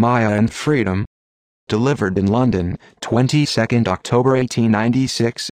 Maya and Freedom. Delivered in London, 22nd October 1896.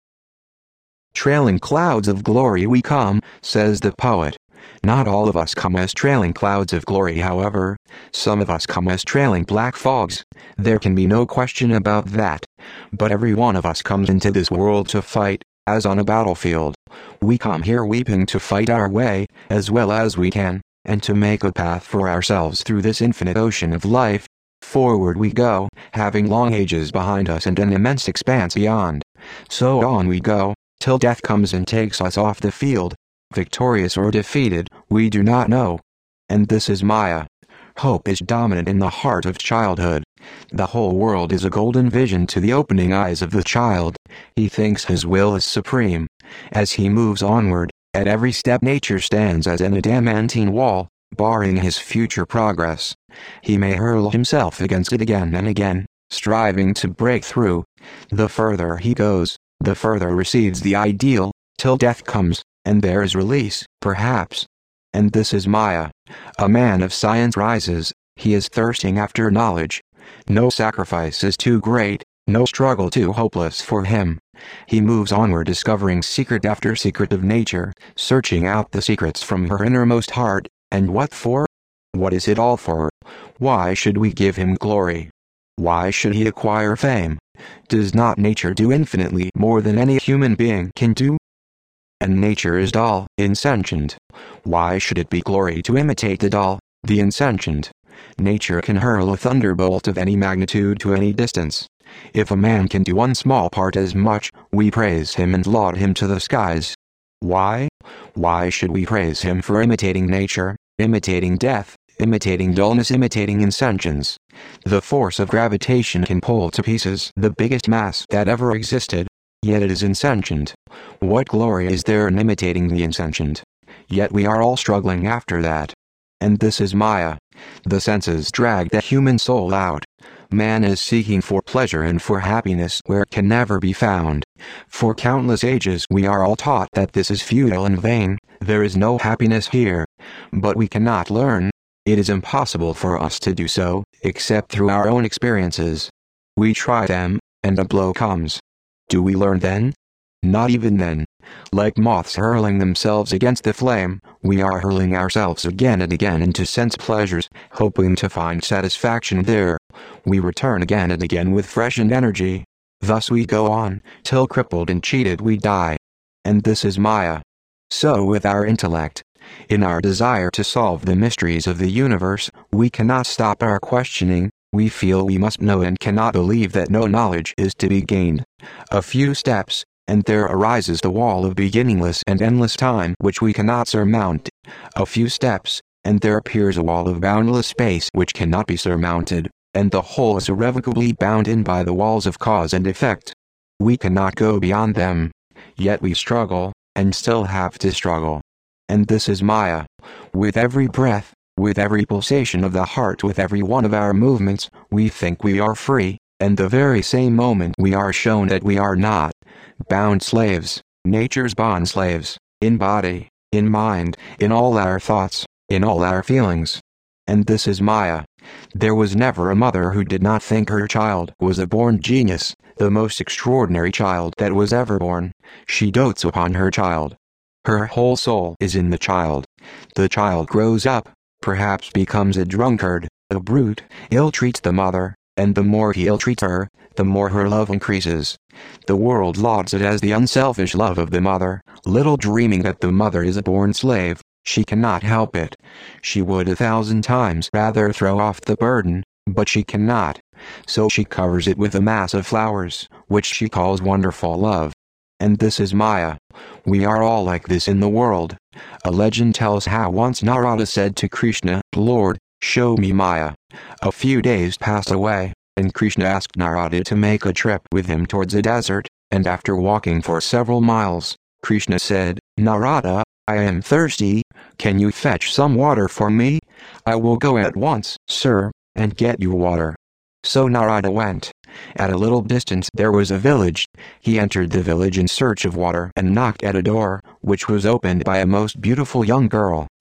Trailing clouds of glory we come, says the poet. Not all of us come as trailing clouds of glory, however. Some of us come as trailing black fogs. There can be no question about that. But every one of us comes into this world to fight, as on a battlefield. We come here weeping to fight our way, as well as we can, and to make a path for ourselves through this infinite ocean of life. Forward we go, having long ages behind us and an immense expanse beyond. So on we go, till death comes and takes us off the field. Victorious or defeated, we do not know. And this is Maya. Hope is dominant in the heart of childhood. The whole world is a golden vision to the opening eyes of the child. He thinks his will is supreme. As he moves onward, at every step nature stands as an adamantine wall, barring his future progress. He may hurl himself against it again and again, striving to break through. The further he goes, the further recedes the ideal, till death comes, and there is release, perhaps. And this is Maya. A man of science rises, he is thirsting after knowledge. No sacrifice is too great, no struggle too hopeless for him. He moves onward discovering secret after secret of nature, searching out the secrets from her innermost heart. And what for? What is it all for? Why should we give him glory? Why should he acquire fame? Does not nature do infinitely more than any human being can do? And nature is dull, insentient. Why should it be glory to imitate the dull, the insentient? Nature can hurl a thunderbolt of any magnitude to any distance. If a man can do one small part as much, we praise him and laud him to the skies. Why? Why should we praise him for imitating nature, imitating death, imitating dullness, imitating insentience? The force of gravitation can pull to pieces the biggest mass that ever existed, yet it is insentient. What glory is there in imitating the insentient? Yet we are all struggling after that. And this is Maya. The senses drag the human soul out. Man is seeking for pleasure and for happiness where it can never be found. For countless ages we are all taught that this is futile and vain, there is no happiness here. But we cannot learn. It is impossible for us to do so, except through our own experiences. We try them, and a blow comes. Do we learn then? Not even then. Like moths hurling themselves against the flame, we are hurling ourselves again and again into sense pleasures, hoping to find satisfaction there. We return again and again with freshened energy. Thus we go on, till crippled and cheated we die. And this is Maya. So with our intellect. In our desire to solve the mysteries of the universe, we cannot stop our questioning. We feel we must know and cannot believe that no knowledge is to be gained. A few steps, and there arises the wall of beginningless and endless time which we cannot surmount. A few steps, and there appears a wall of boundless space which cannot be surmounted, and the whole is irrevocably bound in by the walls of cause and effect. We cannot go beyond them. Yet we struggle, and still have to struggle. And this is Maya. With every breath, with every pulsation of the heart, with every one of our movements, we think we are free, and the very same moment we are shown that we are not. Bound slaves, nature's bond slaves, in body, in mind, in all our thoughts, in all our feelings. And this is Maya. There was never a mother who did not think her child was a born genius, the most extraordinary child that was ever born. She dotes upon her child. Her whole soul is in the child. The child grows up, perhaps becomes a drunkard, a brute, ill-treats the mother, and the more he ill-treats her, the more her love increases. The world lauds it as the unselfish love of the mother, little dreaming that the mother is a born slave. She cannot help it. She would 1,000 times rather throw off the burden, but she cannot. So she covers it with a mass of flowers, which she calls wonderful love. And this is Maya. We are all like this in the world. A legend tells how once Narada said to Krishna, "Lord, show me Maya." A few days passed away, and Krishna asked Narada to make a trip with him towards a desert, and after walking for several miles, Krishna said, "Narada, I am thirsty, can you fetch some water for me?" "I will go at once, sir, and get you water." So Narada went. At a little distance there was a village. He entered the village in search of water and knocked at a door, which was opened by a most beautiful young girl.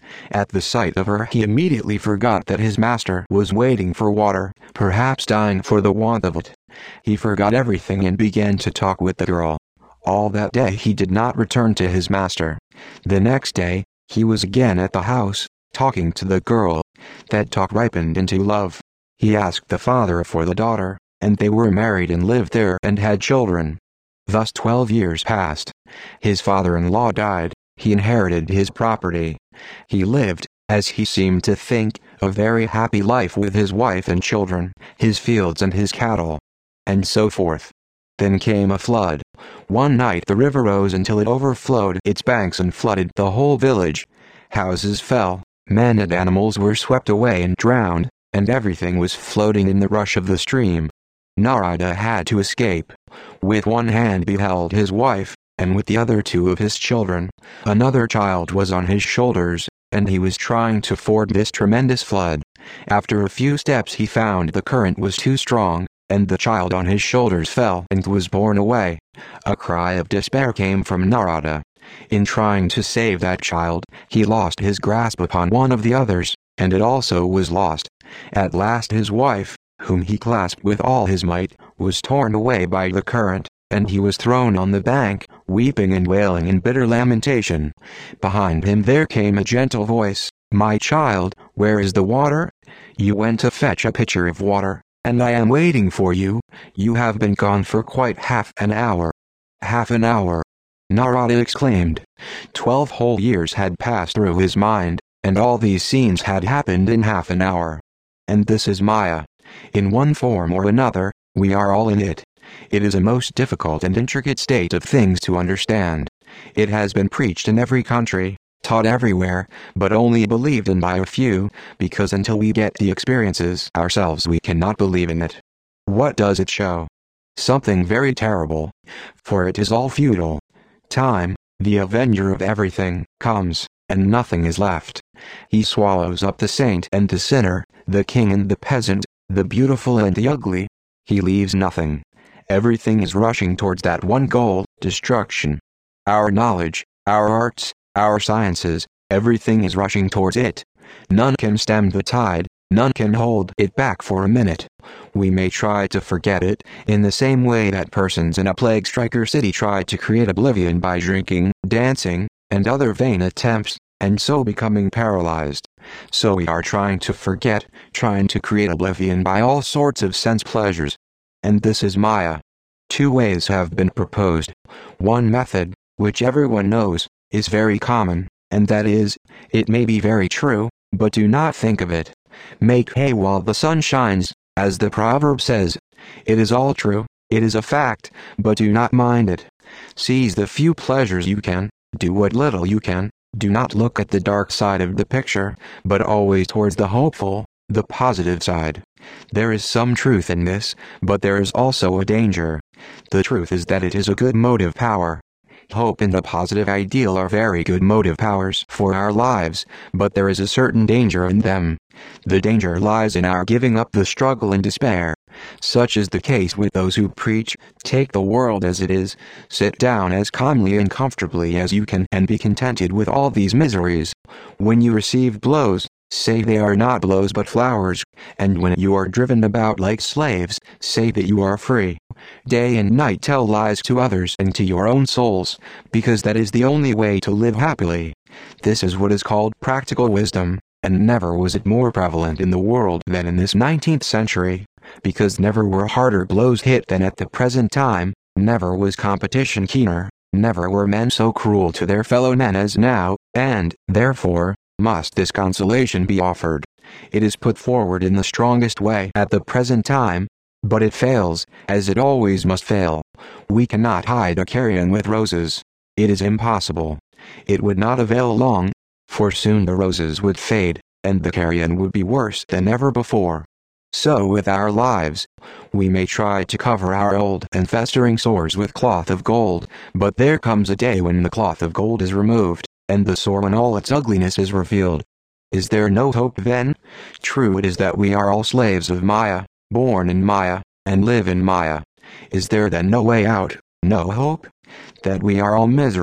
At the sight of her he immediately forgot that his master was waiting for water, perhaps dying for the want of it. He forgot everything and began to talk with the girl. All that day he did not return to his master. The next day, he was again at the house, talking to the girl. That talk ripened into love. He asked the father for the daughter, and they were married and lived there and had children. Thus 12 years passed. His father-in-law died. He inherited his property. He lived, as he seemed to think, a very happy life with his wife and children, his fields and his cattle, and so forth. Then came a flood. One night the river rose until it overflowed its banks and flooded the whole village. Houses fell, men and animals were swept away and drowned, and everything was floating in the rush of the stream. Narada had to escape. With one hand he held his wife, and with the other two of his children. Another child was on his shoulders, and he was trying to ford this tremendous flood. After a few steps he found the current was too strong, and the child on his shoulders fell and was borne away. A cry of despair came from Narada. In trying to save that child, he lost his grasp upon one of the others, and it also was lost. At last his wife, whom he clasped with all his might, was torn away by the current, and he was thrown on the bank, weeping and wailing in bitter lamentation. Behind him there came a gentle voice, "My child, where is the water? You went to fetch a pitcher of water, and I am waiting for you. You have been gone for quite half an hour." "Half an hour!" Narada exclaimed. 12 whole years had passed through his mind, and all these scenes had happened in half an hour. And this is Maya. In one form or another, we are all in it. It is a most difficult and intricate state of things to understand. It has been preached in every country, taught everywhere, but only believed in by a few, because until we get the experiences ourselves we cannot believe in it. What does it show? Something very terrible. For it is all futile. Time, the avenger of everything, comes, and nothing is left. He swallows up the saint and the sinner, the king and the peasant, the beautiful and the ugly. He leaves nothing. Everything is rushing towards that one goal, destruction. Our knowledge, our arts, our sciences, everything is rushing towards it. None can stem the tide, none can hold it back for a minute. We may try to forget it, in the same way that persons in a plague-striker city try to create oblivion by drinking, dancing, and other vain attempts, and so becoming paralyzed. So we are trying to forget, trying to create oblivion by all sorts of sense pleasures. And this is Maya. 2 ways have been proposed. One method, which everyone knows, is very common, and that is, it may be very true, but do not think of it. Make hay while the sun shines, as the proverb says. It is all true, it is a fact, but do not mind it. Seize the few pleasures you can, do what little you can, do not look at the dark side of the picture, but always towards the hopeful, the positive side. There is some truth in this, but there is also a danger. The truth is that it is a good motive power. Hope and the positive ideal are very good motive powers for our lives, but there is a certain danger in them. The danger lies in our giving up the struggle and despair. Such is the case with those who preach, take the world as it is, sit down as calmly and comfortably as you can and be contented with all these miseries. When you receive blows, say they are not blows but flowers, and when you are driven about like slaves, say that you are free. Day and night tell lies to others and to your own souls, because that is the only way to live happily. This is what is called practical wisdom, and never was it more prevalent in the world than in this 19th century, because never were harder blows hit than at the present time, never was competition keener, never were men so cruel to their fellow men as now, and, therefore, must this consolation be offered. It is put forward in the strongest way at the present time, but it fails, as it always must fail. We cannot hide a carrion with roses. It is impossible. It would not avail long, for soon the roses would fade, and the carrion would be worse than ever before. So with our lives, we may try to cover our old and festering sores with cloth of gold, but there comes a day when the cloth of gold is removed, and the sore in all its ugliness is revealed. Is there no hope then? True it is that we are all slaves of Maya, born in Maya, and live in Maya. Is there then no way out, no hope? That we are all miserable,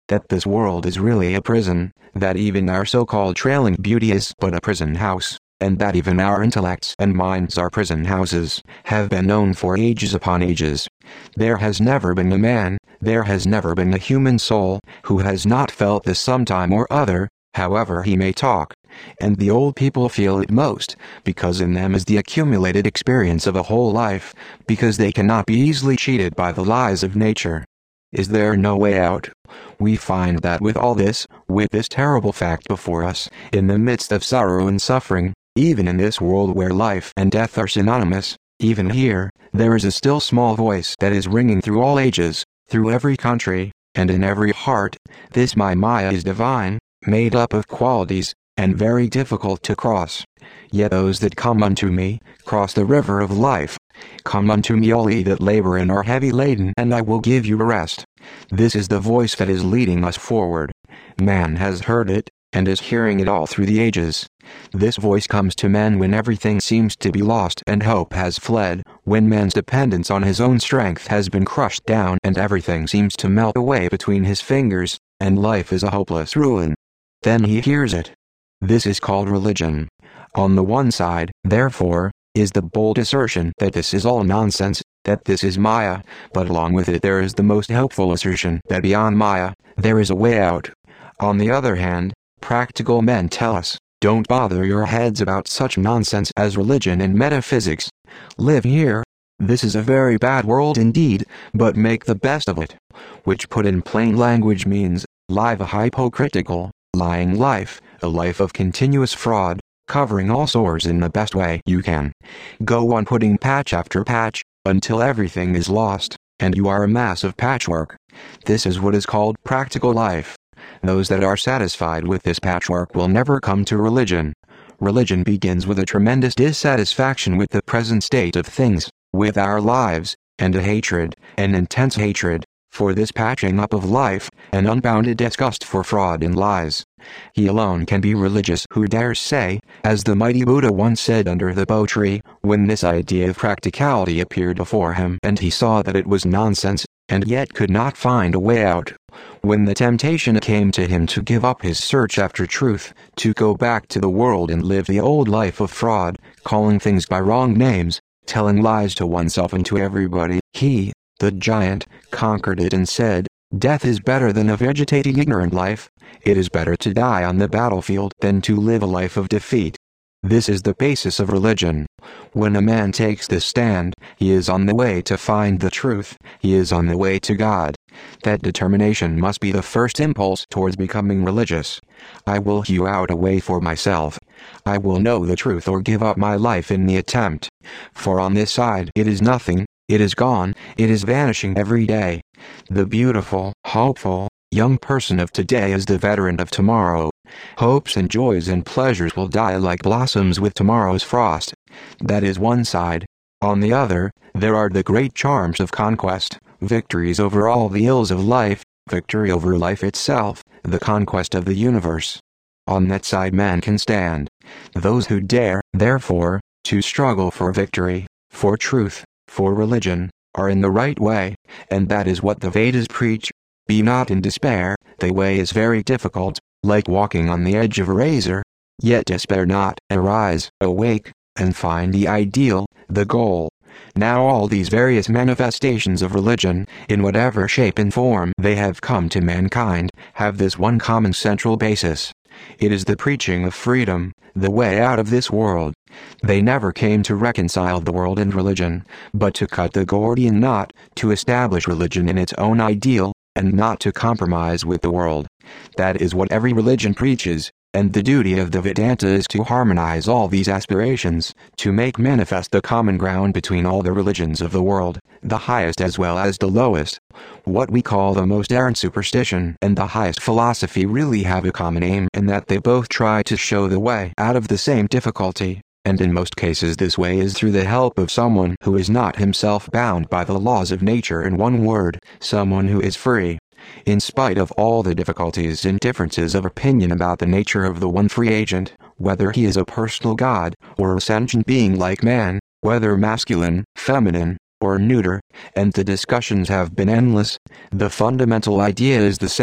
that this world is really a prison, that even our so-called trailing beauty is but a prison house, and that even our intellects and minds are prison houses, have been known for ages upon ages. There has never been a man, there has never been a human soul, who has not felt this sometime or other, however he may talk. And the old people feel it most, because in them is the accumulated experience of a whole life, because they cannot be easily cheated by the lies of nature. Is there no way out? We find that with all this, with this terrible fact before us, in the midst of sorrow and suffering, even in this world where life and death are synonymous, even here, there is a still small voice that is ringing through all ages, through every country, and in every heart. This my Maya is divine, made up of qualities, and very difficult to cross. Yet those that come unto me, cross the river of life. Come unto me all ye that labor and are heavy laden, and I will give you rest. This is the voice that is leading us forward. Man has heard it, and is hearing it all through the ages. This voice comes to men when everything seems to be lost and hope has fled, when man's dependence on his own strength has been crushed down and everything seems to melt away between his fingers, and life is a hopeless ruin. Then he hears it. This is called religion. On the one side, therefore, is the bold assertion that this is all nonsense, that this is Maya, but along with it there is the most hopeful assertion that beyond Maya, there is a way out. On the other hand, practical men tell us, don't bother your heads about such nonsense as religion and metaphysics. Live here. This is a very bad world indeed, but make the best of it. Which put in plain language means, live a hypocritical, lying life, a life of continuous fraud, covering all sores in the best way you can. Go on putting patch after patch, until everything is lost, and you are a mass of patchwork. This is what is called practical life. Those that are satisfied with this patchwork will never come to religion. Religion begins with a tremendous dissatisfaction with the present state of things, with our lives, and a hatred, an intense hatred, for this patching up of life, an unbounded disgust for fraud and lies. He alone can be religious who dares say, as the mighty Buddha once said under the Bo tree, when this idea of practicality appeared before him and he saw that it was nonsense, and yet could not find a way out. When the temptation came to him to give up his search after truth, to go back to the world and live the old life of fraud, calling things by wrong names, telling lies to oneself and to everybody, he, the giant, conquered it and said, "Death is better than a vegetating ignorant life. It is better to die on the battlefield than to live a life of defeat." This is the basis of religion. When a man takes this stand, he is on the way to find the truth, he is on the way to God. That determination must be the first impulse towards becoming religious. I will hew out a way for myself. I will know the truth or give up my life in the attempt. For on this side it is nothing, it is gone, it is vanishing every day. The beautiful, hopeful, young person of today is the veteran of tomorrow. Hopes and joys and pleasures will die like blossoms with tomorrow's frost. That is one side. On the other, there are the great charms of conquest, victories over all the ills of life, victory over life itself, the conquest of the universe. On that side man can stand. Those who dare, therefore, to struggle for victory, for truth, for religion, are in the right way, and that is what the Vedas preach. Be not in despair, the way is very difficult, like walking on the edge of a razor. Yet despair not, arise, awake, and find the ideal, the goal. Now all these various manifestations of religion, in whatever shape and form they have come to mankind, have this one common central basis. It is the preaching of freedom, the way out of this world. They never came to reconcile the world and religion, but to cut the Gordian knot, to establish religion in its own ideal, and not to compromise with the world. That is what every religion preaches, and the duty of the Vedanta is to harmonize all these aspirations, to make manifest the common ground between all the religions of the world, the highest as well as the lowest. What we call the most errant superstition and the highest philosophy really have a common aim in that they both try to show the way out of the same difficulty, and in most cases this way is through the help of someone who is not himself bound by the laws of nature. In one word, someone who is free. In spite of all the difficulties and differences of opinion about the nature of the one free agent, whether he is a personal god, or a sentient being like man, whether masculine, feminine, or neuter, and the discussions have been endless, the fundamental idea is the same.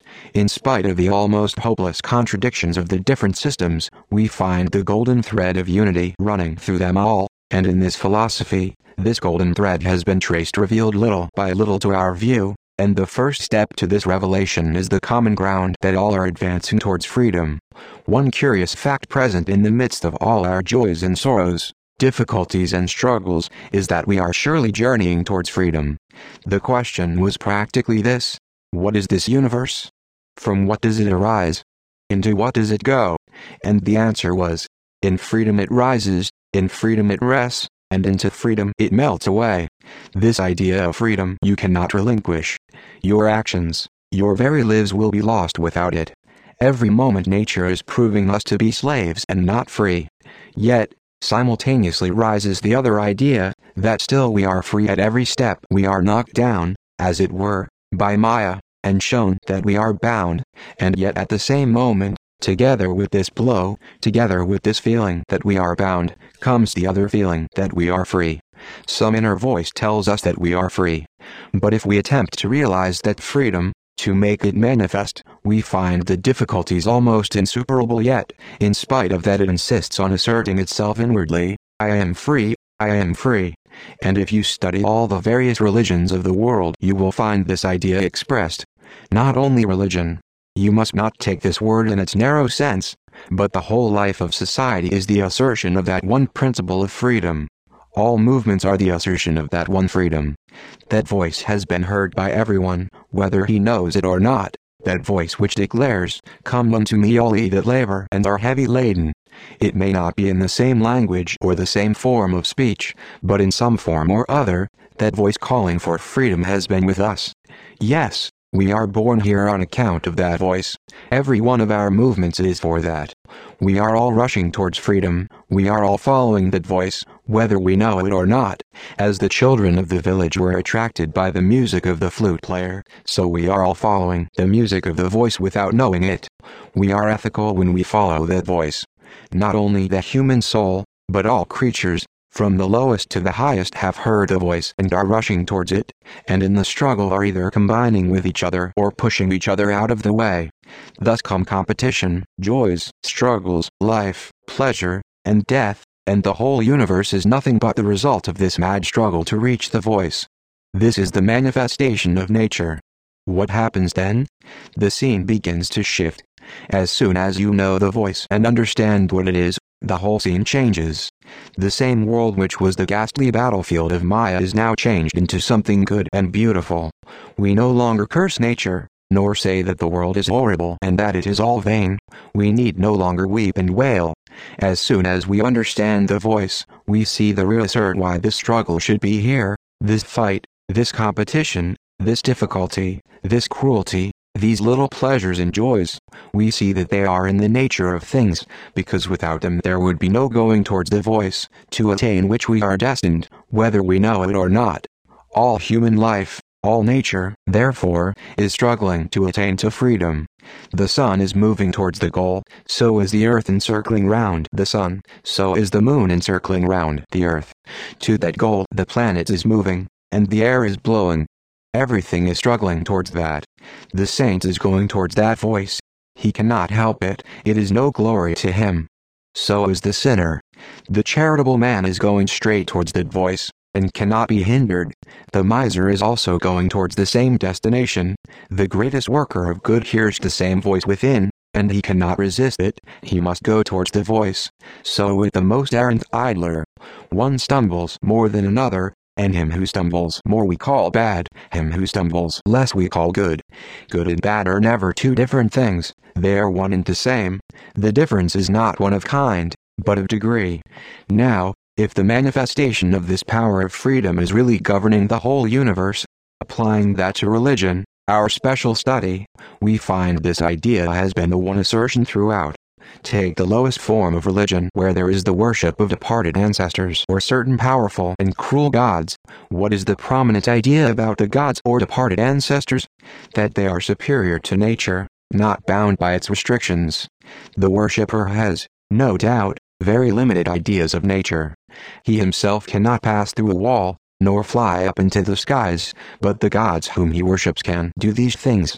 In spite of the almost hopeless contradictions of the different systems, we find the golden thread of unity running through them all, and in this philosophy, this golden thread has been traced revealed little by little to our view, and the first step to this revelation is the common ground that all are advancing towards freedom. One curious fact present in the midst of all our joys and sorrows, difficulties and struggles, is that we are surely journeying towards freedom. The question was practically this: what is this universe? From what does it arise? Into what does it go? And the answer was, in freedom it rises, in freedom it rests, and into freedom it melts away. This idea of freedom you cannot relinquish. Your actions, your very lives will be lost without it. Every moment nature is proving us to be slaves and not free. Yet, simultaneously rises the other idea, that still we are free at every step. We are knocked down, as it were, by Maya, and shown that we are bound, and yet at the same moment, together with this blow, together with this feeling that we are bound, comes the other feeling that we are free. Some inner voice tells us that we are free. But if we attempt to realize that freedom, to make it manifest, we find the difficulties almost insuperable, yet, in spite of that, it insists on asserting itself inwardly, I am free, I am free. And if you study all the various religions of the world, you will find this idea expressed. Not only religion. You must not take this word in its narrow sense, but the whole life of society is the assertion of that one principle of freedom. All movements are the assertion of that one freedom. That voice has been heard by everyone, whether he knows it or not. That voice which declares, "Come unto me all ye that labor and are heavy laden." It may not be in the same language or the same form of speech, but in some form or other, that voice calling for freedom has been with us. Yes, we are born here on account of that voice. Every one of our movements is for that. We are all rushing towards freedom, we are all following that voice, whether we know it or not. As the children of the village were attracted by the music of the flute player, so we are all following the music of the voice without knowing it. We are ethical when we follow that voice. Not only the human soul, but all creatures, from the lowest to the highest, have heard the voice and are rushing towards it, and in the struggle are either combining with each other or pushing each other out of the way. Thus come competition, joys, struggles, life, pleasure, and death, and the whole universe is nothing but the result of this mad struggle to reach the voice. This is the manifestation of nature. What happens then? The scene begins to shift. As soon as you know the voice and understand what it is, the whole scene changes. The same world which was the ghastly battlefield of Maya is now changed into something good and beautiful. We no longer curse nature, nor say that the world is horrible and that it is all vain. We need no longer weep and wail. As soon as we understand the voice, we see the real reason why this struggle should be here, this fight, this competition, this difficulty, this cruelty, these little pleasures and joys. We see that they are in the nature of things, because without them there would be no going towards the voice, to attain which we are destined, whether we know it or not. All human life, all nature, therefore, is struggling to attain to freedom. The sun is moving towards the goal, so is the earth encircling round the sun, so is the moon encircling round the earth. To that goal the planet is moving, and the air is blowing. Everything is struggling towards that. The saint is going towards that voice. He cannot help it, it is no glory to him. So is the sinner. The charitable man is going straight towards that voice, and cannot be hindered. The miser is also going towards the same destination. The greatest worker of good hears the same voice within, and he cannot resist it, he must go towards the voice. So with the most errant idler. One stumbles more than another, and him who stumbles more we call bad, him who stumbles less we call good. Good and bad are never two different things, they are one and the same. The difference is not one of kind, but of degree. Now, if the manifestation of this power of freedom is really governing the whole universe, applying that to religion, our special study, we find this idea has been the one assertion throughout. Take the lowest form of religion where there is the worship of departed ancestors or certain powerful and cruel gods. What is the prominent idea about the gods or departed ancestors? That they are superior to nature, not bound by its restrictions. The worshipper has, no doubt, very limited ideas of nature. He himself cannot pass through a wall, nor fly up into the skies, but the gods whom he worships can do these things.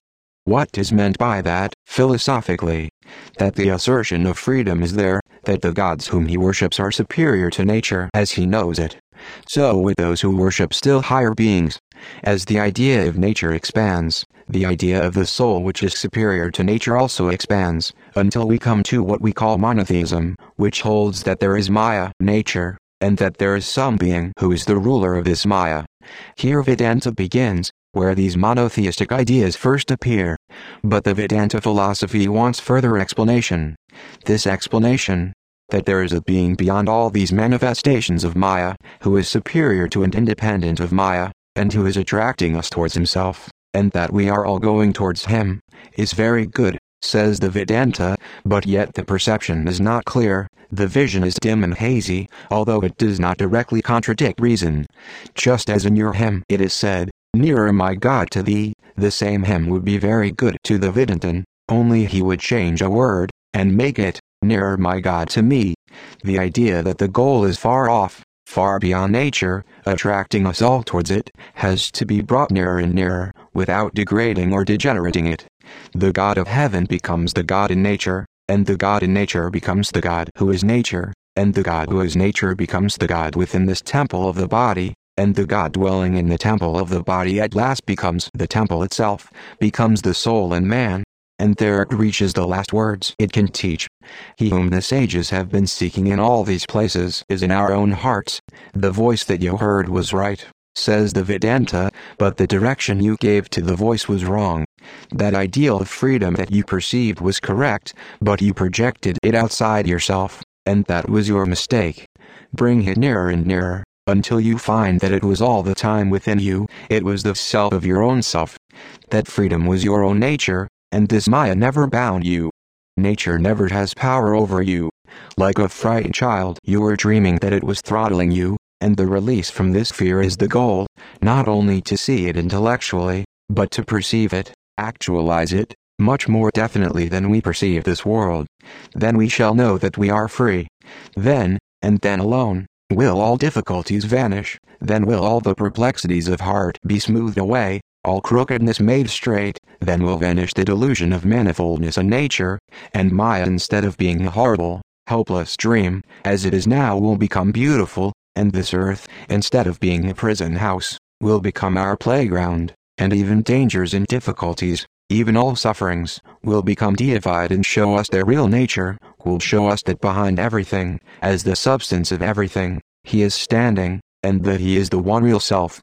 What is meant by that, philosophically? That the assertion of freedom is there, that the gods whom he worships are superior to nature as he knows it. So with those who worship still higher beings. As the idea of nature expands, the idea of the soul which is superior to nature also expands, until we come to what we call monotheism, which holds that there is Maya, nature, and that there is some being who is the ruler of this Maya. Here Vedanta begins, where these monotheistic ideas first appear. But the Vedanta philosophy wants further explanation. This explanation, that there is a being beyond all these manifestations of Maya, who is superior to and independent of Maya, and who is attracting us towards himself, and that we are all going towards him, is very good, says the Vedanta, but yet the perception is not clear, the vision is dim and hazy, although it does not directly contradict reason. Just as in your hymn it is said, "Nearer my God to thee," the same hymn would be very good to the Vedantin, only he would change a word, and make it, "Nearer my God to me." The idea that the goal is far off, far beyond nature, attracting us all towards it, has to be brought nearer and nearer, without degrading or degenerating it. The God of heaven becomes the God in nature, and the God in nature becomes the God who is nature, and the God who is nature becomes the God within this temple of the body, and the God dwelling in the temple of the body at last becomes the temple itself, becomes the soul in man. And there it reaches the last words it can teach. He whom the sages have been seeking in all these places is in our own hearts. The voice that you heard was right, says the Vedanta, but the direction you gave to the voice was wrong. That ideal of freedom that you perceived was correct, but you projected it outside yourself, and that was your mistake. Bring it nearer and nearer, until you find that it was all the time within you, it was the self of your own self. That freedom was your own nature, and this Maya never bound you. Nature never has power over you. Like a frightened child, you were dreaming that it was throttling you, and the release from this fear is the goal, not only to see it intellectually, but to perceive it, actualize it, much more definitely than we perceive this world. Then we shall know that we are free. Then, and then alone, will all difficulties vanish, then will all the perplexities of heart be smoothed away, all crookedness made straight, then will vanish the delusion of manifoldness in nature, and Maya instead of being a horrible, helpless dream, as it is now will become beautiful, and this earth, instead of being a prison house, will become our playground, and even dangers and difficulties, even all sufferings, will become deified and show us their real nature, will show us that behind everything, as the substance of everything, he is standing, and that he is the one real self.